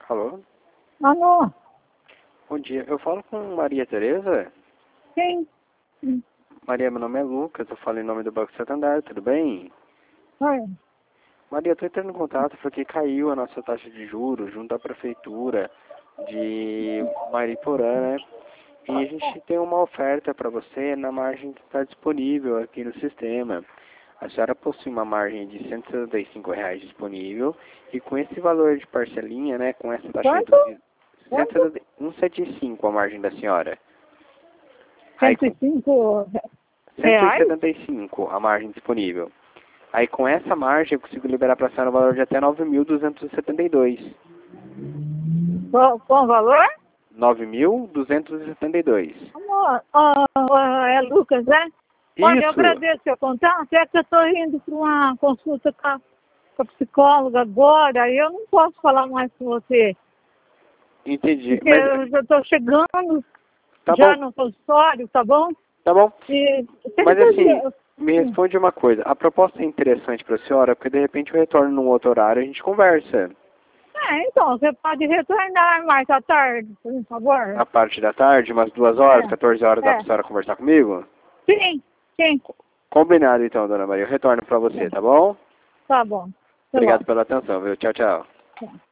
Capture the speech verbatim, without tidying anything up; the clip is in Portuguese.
Alô? Alô? Bom dia. Eu falo com Maria Tereza? Sim. Sim. Maria, meu nome é Lucas, eu falo em nome do Banco Santander, tudo bem? Oi. Maria, eu estou entrando em contato porque caiu a nossa taxa de juros junto à prefeitura de Mariporã, né? E a gente tem uma oferta para você na margem que está disponível aqui no sistema. A senhora possui uma margem de cento e setenta e cinco reais disponível e com esse valor de parcelinha, né, com essa taxa Quanto? reduzida, Quanto? cento e setenta e cinco a margem da senhora. Aí, cento e cinco cento e reais? setenta e cinco a margem disponível. Aí com essa margem eu consigo liberar para a senhora o valor de até nove mil duzentos e setenta e dois. Com, com valor? nove mil duzentos e setenta e dois. Amor, ó, ó, é Lucas, né? Olha, eu Isso. agradeço seu contato, é que eu estou indo para uma consulta com a, com a psicóloga agora e eu não posso falar mais com você. Entendi. Porque Mas eu já estou chegando tá já bom. no consultório, tá bom? Tá bom. E tem Mas que assim, fazer- me responde uma coisa. A proposta é interessante para a senhora, porque de repente eu retorno num outro horário e a gente conversa. É, então, você pode retornar mais à tarde, por favor. A parte da tarde, umas duas horas, É, quatorze horas, dá para é. a senhora conversar comigo? Sim, sim. Combinado então, dona Maria. Eu retorno para você, É. tá bom? Tá bom. Tá Obrigado bom. pela atenção, viu? Tchau, tchau. Tá.